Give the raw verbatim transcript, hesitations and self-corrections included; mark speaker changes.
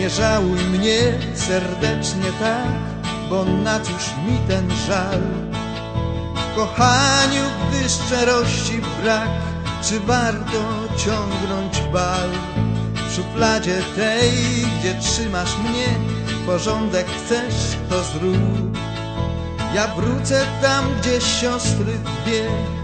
Speaker 1: Nie żałuj mnie serdecznie tak, bo na cóż mi ten żal? W kochaniu, gdy szczerości brak, czy warto ciągnąć bal? W szufladzie tej, gdzie trzymasz mnie, porządek chcesz, to zrób. Ja wrócę tam, gdzie siostry dwie